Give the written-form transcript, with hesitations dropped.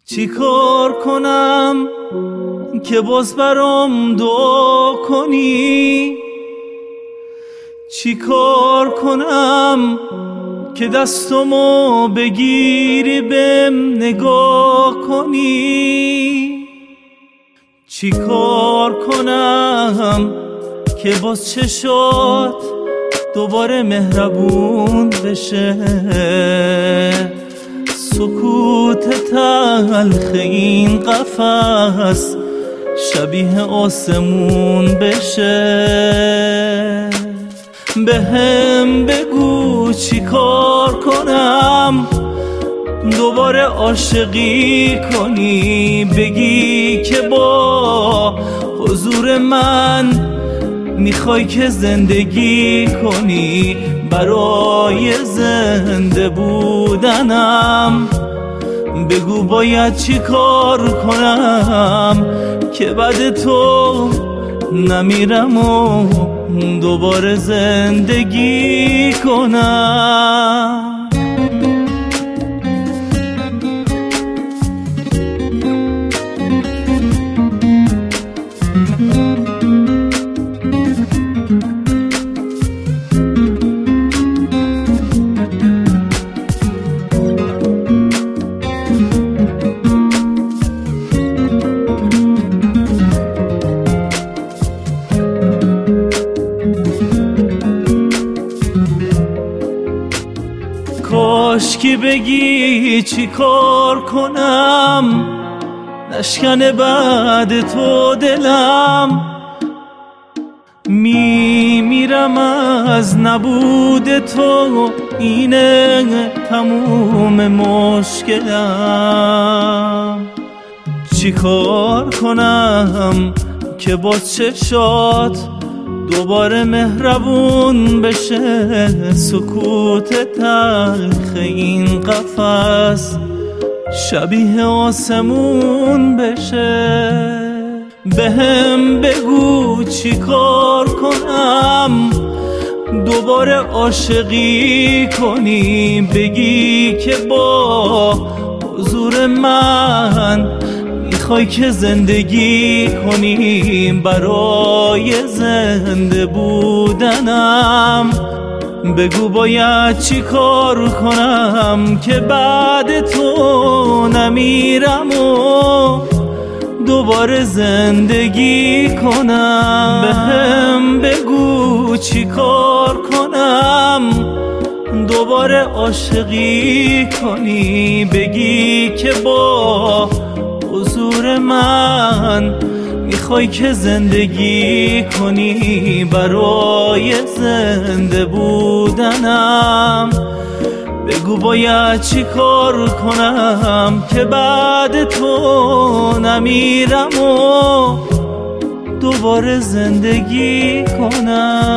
چی کار کنم که باز برام دعا کنی؟ چی کار کنم که دستمو بگیری بهم نگاه کنی؟ چی کار کنم که باز چشات دوباره مهربون بشه؟ سکوت تلخ این قفس شبیه آسمون بشه. بهم بگو چی کار کنم دوباره عاشقی کنی؟ بگی که با حضور من میخوای که زندگی کنی؟ برای زنده بودنم بگو باید چی کار کنم که بعد تو نمیرم و دوباره زندگی کنم. کاشکی بگی چی کار کنم نشکنه بعد تو دلم. میمیرم از نبود تو، اینه تموم مشکلم. چی کار کنم که با چشات دوباره مهربون بشه؟ سکوت تلخ این قفس شبیه آسمون بشه. بهم بگو چی کار کنم دوباره عاشقی کنی؟ بگی که با حضور من میخوای که زندگی کنی؟ برای زنده بودنم بگو باید چی کار کنم که بعد تو نمیرم و دوباره زندگی کنم. بهم بگو چی کار کنم دوباره عاشقی کنی؟ بگی که با حضور من میخوای که زندگی کنی؟ برای زنده بودنم بگو باید چی کار کنم که بعد تو نمیرم و دوباره زندگی کنم.